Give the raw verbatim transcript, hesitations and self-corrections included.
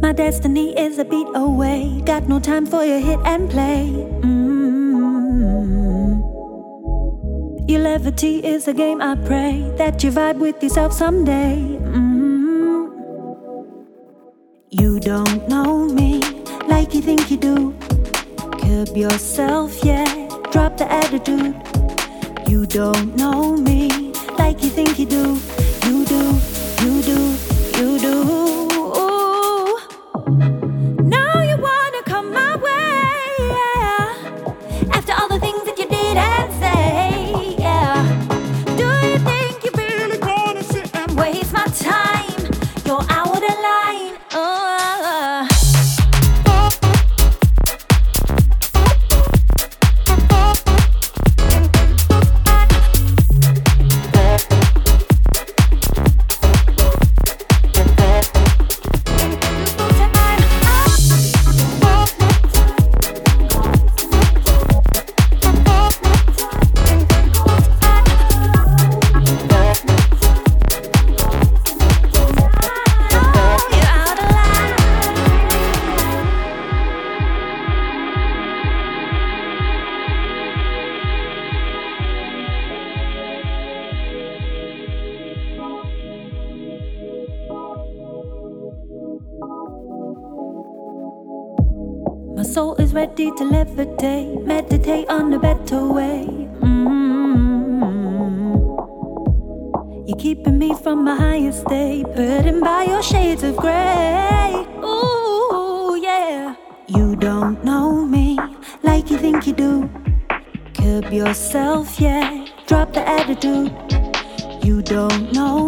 My destiny is a beat away. Got no time for your hit and play. Mm-hmm. Your levity is a game. I pray that you vibe with yourself someday. Mm-hmm. You don't know me like you think you do. Curb yourself, yeah. Drop the attitude. You don't know me like you think you do. You do, you do, you do. Now you wanna come my way, yeah. After all the things that you did and say, yeah. Do you think you really gonna sit and waste my time? You're out of line, oh. My soul is ready to levitate, meditate on a better way. Mm-hmm. You're keeping me from my higher state, burdened by your shades of gray. Ooh, yeah. You don't know me like you think you do. Curb yourself, yeah. Drop the attitude. You don't know